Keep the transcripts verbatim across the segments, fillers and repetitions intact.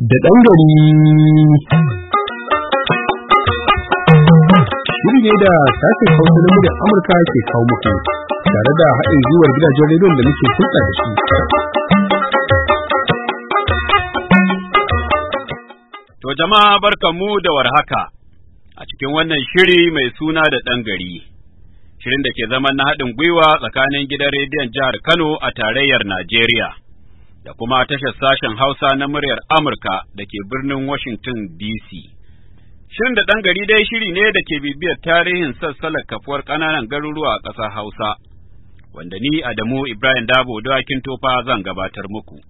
da ɗan gari. Shiri ne da sashen Hausa na muryar Amurka ke kawo muku tare da haɗin gwiwar gidajen rediyon da muke hulɗa da su. To jama'a barkanmu da warhaka a cikin wannan shiri mai suna da ɗan gari. Shirin da ke zaman na haɗin gwiwa tsakanin gidan rediyon jihar Kano a tarayyar Najeriya da kuma tashar sashen Hausa na muryar Amurka da ke birnin Washington D C. Shirin da ɗan gari dai shiri ne da ke bibiyar tarihin sassalar kafuwar ƙananan garuruwa a ƙasar Hausa, wanda ni Adamu Ibrahim Dabo Dawakin Tofa zan gabatar muku.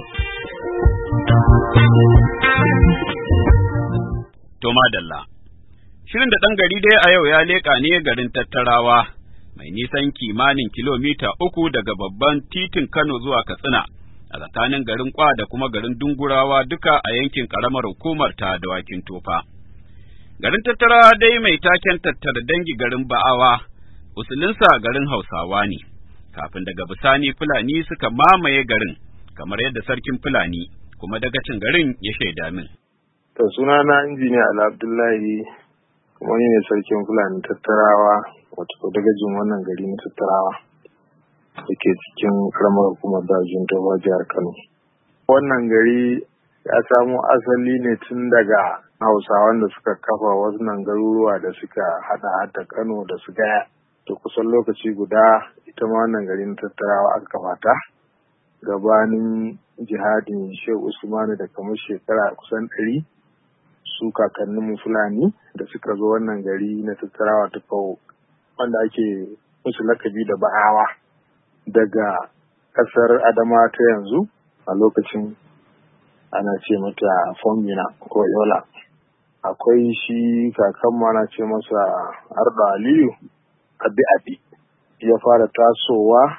To madalla. Shirin da ɗan gari dai a yau ya leƙa ne garin Tattarawa, mai nisan kimanin kilomita uku daga babban titin Kano zuwa Katsina, a tsakanin garin Kwa da kuma garin Dungurawa duka a yankin ƙaramar hukumar ta Dawakin Tofa. Garin Tattarawa dai mai taken tattara dangi garin Ba'awa, usulinsa garin Hausawa ne, kafin daga bisani Fulani suka mamaye garin, kamar yadda sarkin Fulani kuma dagacin garin ya shaida min. To sunana injiniya Ala Abdullahi, kuma ni ne sarkin Fulani Tattarawa, wato dagajin wannan gari na Tattarawa da ke cikin karamar hukumar Dawakin Tofa jihar Kano. Wannan gari ya samo asali ne tun daga Hausawan da suka kafa wannan garuruwa da suka hada hada Kano da su Gaya. To kusan lokaci guda ita ma wannan gari na Tattarawa aka kafa ta gabanin jihadin Shehu Usmanu da kamar shekara kusan ɗari. Su kakannin Fulani da suka zo wannan gari na Tattarawa ta kawo, wanda ake musu lakabi da Ba'awa daga ƙasar Adama ta yanzu, a lokacin ana ce mata Fombina ko Yola. Akwai shi kakanmu ana ce masa Arda Aliyu Abi Abi, ya fara tasowa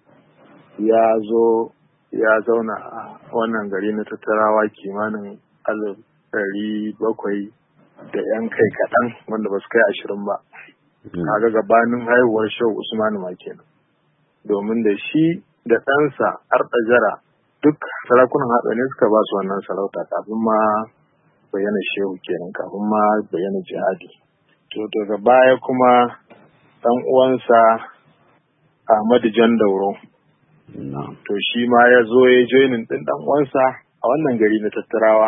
ya zo ya zauna a wannan gari na Tattarawa kimanin alif ɗari bakwai da ‘yan kai kaɗan, wanda ba su kai ashirin ba. Kaga gabanin haihuwar Shehu Usmanu ma kenan. Domin da shi da ɗansa Arɗajara duk sarakunan haɗa ne suka ba su wannan sarauta kafin ma bayyana Shehu kenan, kafin ma bayyana jihadi. To daga baya kuma ɗan uwansa Ahmadu Jan Dauro. To shi ma ya zo ya joinin ɗin ɗan uwansa a wannan gari na Tattarawa.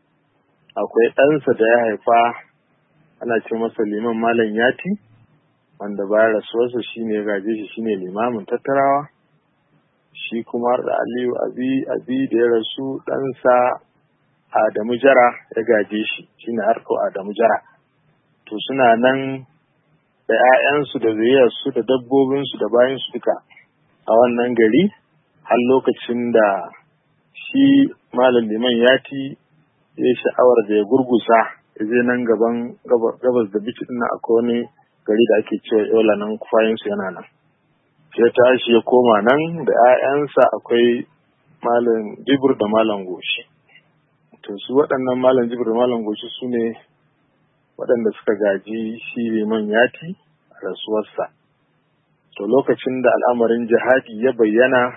Akwai ɗansa da ya haifa ana ce masa liman Malam Yati, wanda bayan rasuwarsa shi ne ya gaje shi shi ne limamin Tattarawa. Shi kuma da Aliyu Abi Abi da ya rasu ɗansa Adamu Jara ya gaje shi, shi ne harko Adamu Jara. To suna nan da ‘ya'yansu da zuriyarsu da dabbobinsu da bayansu duka a wannan gari, har lokacin da shi Malam Liman Yati ya yi sha'awar da ya gurgusa ya je nan gaban gabas da bici ɗin akwai wani gari da ake cewa Yola, nan kufayinsu yana nan. Ya tashi ya koma nan da ‘ya'yansa akwai Malam Jibir da Malam Goshi. To su waɗannan Malam Jibir da Malam Goshi su ne waɗanda suka gaji shi Liman Yati a rasuwarsa. To lokacin da al'amarin jihadi ya bayyana,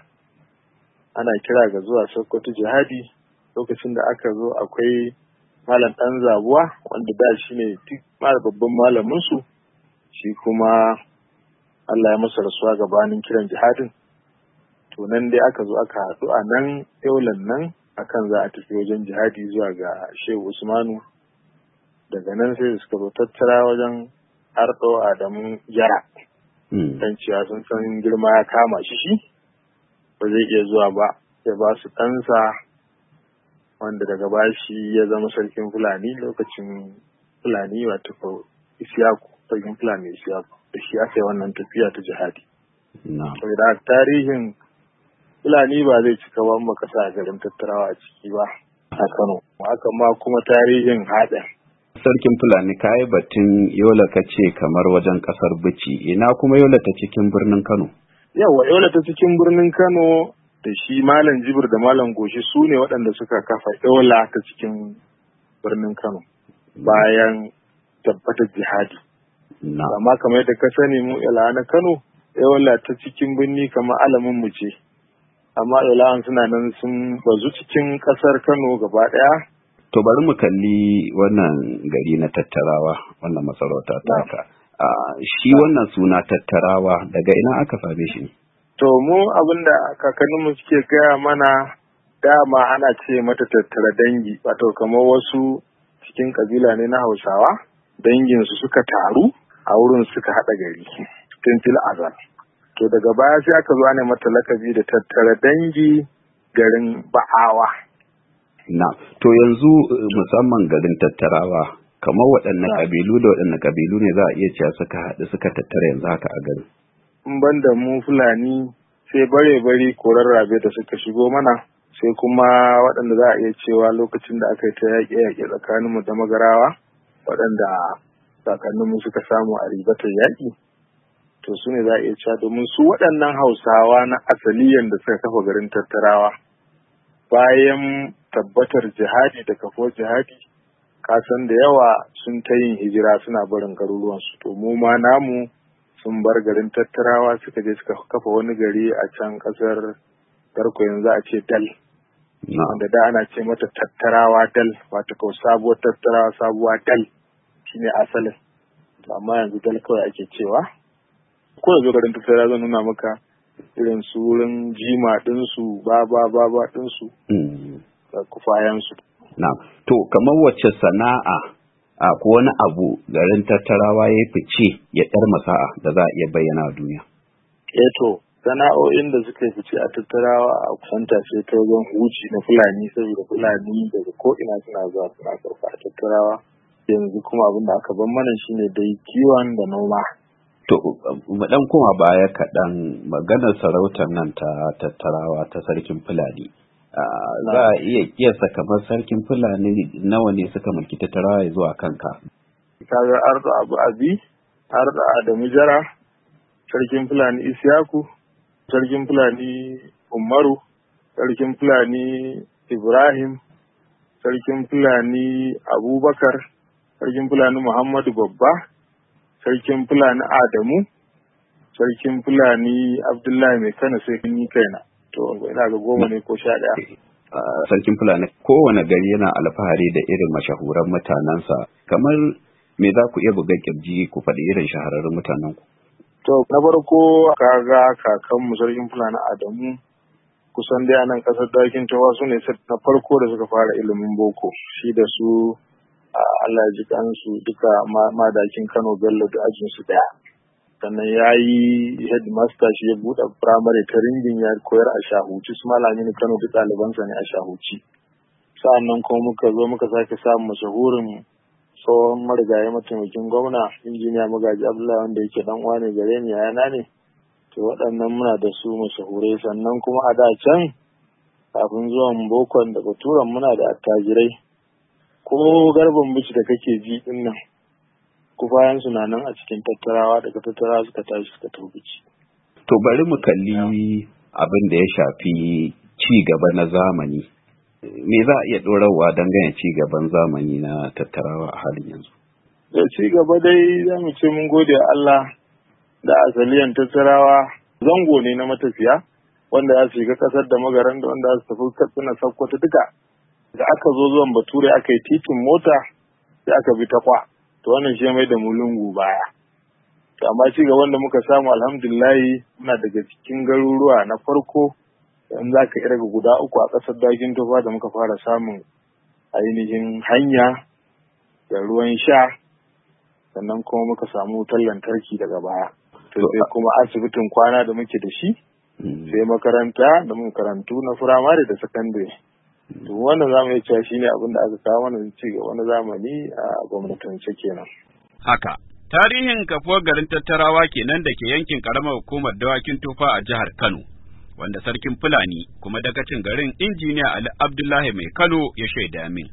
ana kira ga zuwa Sokoto jihadi. Lokacin da aka zo akwai Malam Ɗan Zabuwa, wanda da shi ne babban malaminsu, shi kuma Allah ya masa rasuwa gabanin kiran jihadin. To nan dai aka zo aka haɗu a nan Yolan nan akan za a tafi wajen jihadi zuwa ga Shehu Usmanu. Daga nan sai suka zo Tattara wajen Arɗo Adamu Jara. Dan cewa sun san girma ya kama shi shi, ba zai iya zuwa ba, ya ba su ɗansa, wanda daga bashi ya zama sarkin Fulani lokacin Fulani wato ko Isiyaku, sarkin Fulani Isiyaku, da shi aka yi wannan tafiya ta jihadi. Saboda tarihin Fulani ba zai cika ba maka sa garin Tattarawa a ciki ba a Kano. Haka ma kuma tarihin haɗin. Sarkin Fulani ka yi batun Yola ka ce kamar wajen ƙasar Bici, ina kuma Yola ta cikin birnin Kano? Yawa Yola ta cikin birnin Kano da shi Malam Jibir da Malam Goshi su ne waɗanda suka kafa Yola ta cikin birnin Kano bayan tabbatar jihadi. Amma kamar yadda ka sani mu Yola na Kano, Yola ta cikin birni kamar alamin mu ce. Amma Yola'an suna nan sun bazu cikin ƙasar Kano gaba ɗaya To bari mu kalli wannan gari na Tattarawa, wannan masarauta taka. Shi wannan suna Tattarawa daga ina aka same shi? To mu abinda kakanninmu suke gaya mana dama ana ce mata tattara dangi, wato kamar wasu cikin kabila ne na Hausawa, danginsu suka taru a wurin suka haɗa gari, tun fil azal. To daga baya sai aka zo ana mata lakabi da tattara dangi garin Ba'awa. Na, to yanzu musamman garin Tattarawa, kamar waɗanne ƙabilu da waɗanne ƙabilu ne za a iya cewa suka haɗu suka tattara yanzu haka a garin? In ban da mu Fulani sai bare-bari korar rabe da suka shigo mana, sai kuma waɗanda za a iya cewa lokacin da aka yi ta yaƙe-yaƙe tsakaninmu da Magarawa, waɗanda kakanninmu suka samu a ribatar yaƙi. To su ne za a iya cewa domin su waɗannan Hausawa na asaliyan da suka kafa garin Tattarawa. Bayan tabbatar jihadi da kafo jihadi, kasan da yawa sun ta yin hijira suna barin garuruwansu. To mu ma namu sun bar garin Tattarawa suka je suka kafa wani gari a can kasar Garko, yanzu a ce Dal. Wanda da ana ce mata Tattarawa Dal, wata kau sabuwar Tattarawa sabuwa Dal shine asalin. Amma yanzu Dal kawai ake cewa. Ko yanzu garin Tattarawa zan nuna maka irin su wurin jima ɗinsu ba ba ba ba ɗinsu da kufayensu. Na, to kamar wacce sana'a a ko wani abu garin Tattarawa ya fice ya ɗar masa'a da za a iya bayyana a duniya? Eh to, sana'o'in da suka fice a Tattarawa a kusanta sai ta wajen huci na Fulani, saboda Fulani daga ko'ina suna zuwa suna sauka a Tattarawa. Yanzu kuma abin da aka ban mana shine dai kiwon da noma. To, mu ɗan kuma baya kaɗan maganar sarautar nan ta Tattarawa ta sarkin Fulani. Za a iya kiyasta kamar sarkin Fulani nawa ne suka mulki Tattarawa ya zuwa kanka? Kaga Ardo Abu Abi, Ardo Adamu Jara, sarkin Fulani Isiyaku, sarkin Fulani Umaru, sarkin Fulani Ibrahim, sarkin Fulani Abubakar, sarkin Fulani Muhammadu Babba, sarkin Fulani Adamu, sarkin Fulani Abdullahi Mai Kano sai ni kaina. To ina ga goma ne ko sha ɗaya. Sarkin Fulani kowane gari yana alfahari da irin mashahuran mutanensa. Kamar me za ku iya buga kirji ku faɗi irin shahararrun mutanen ku? To na farko kaga kakanmu sarkin Fulani Adamu kusan dai anan ƙasar Dakin Tawa su ne na farko da suka fara ilimin boko. Shi da su Allah ya ji kansu duka madakin Kano Bello da ajin su daya. Sannan ya yi headmaster, shi ya buɗe firamare ta Ringin, ya koyar a Shahuci, su malami Kano duk ɗalibansa ne a Shahuci. Sa'annan kuma muka zo muka sake samun mashahurin tsohon marigayi mataimakin gwamna injiniya Magaji Abdullahi, wanda yake dan uwa ne gare ni, yana ne. To waɗannan muna da su mashahurai. Sannan kuma a da can kafin zuwan bokon da baturan muna da attajirai. Ko garban bici da kake ji din nan kufayen su na nan a cikin Tattarawa, daga Tattarawa suka tashi suka tafi bici. To bari mu kalli abin da ya shafi ci gaba na zamani. Me za a iya ɗorawa dangane ci gaban zamani na Tattarawa a halin yanzu? Da ci gaba dai za mu ce mun gode Allah da asaliyan Tattarawa zango ne na matafiya wanda ya shiga ƙasar da Magaran da wanda su tafi Katsina, Sokoto duka. Da aka zo zuwan Bature aka yi titin mota sai aka bi ta Kwa, to wannan shi mai da mu lungu baya. To amma ci gaban da muka samu alhamdulillahi muna daga cikin garuruwa na farko in za ka irga guda uku a ƙasar Dakin Tofa da muka fara samun ainihin hanya da ruwan sha, sannan kuma muka samu wutar lantarki daga baya. To sai kuma asibitin kwana da muke da shi, sai makaranta da makarantu na firamare da sakandare. To wannan zamu iya cewa shine abin da aka kawo mana ci gaba na zamani a gwamnatance kenan. Haka, tarihin kafuwar garin Tattarawa kenan da ke yankin karamar hukumar Dawakin Tofa a jihar Kano, wanda sarkin Fulani kuma dagacin garin injiniya Ali Abdullahi Mai Kano ya shaida min.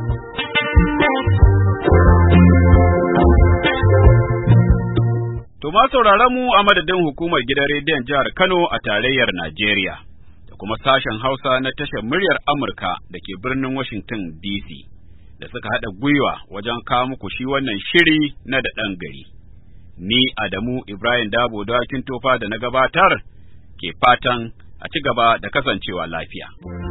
To ma sauraron mu a madadin hukumar gidan rediyon jihar Kano a tarayyar Najeriya. Kuma sashen Hausa na tashar muryar Amurka da ke birnin Washington D C da suka haɗa gwiwa wajen kawo muku shi wannan shiri na da ɗan gari. Ni Adamu Ibrahim Dabo Dawakin Tofa da na gabatar ke fatan a ci gaba da kasancewa lafiya.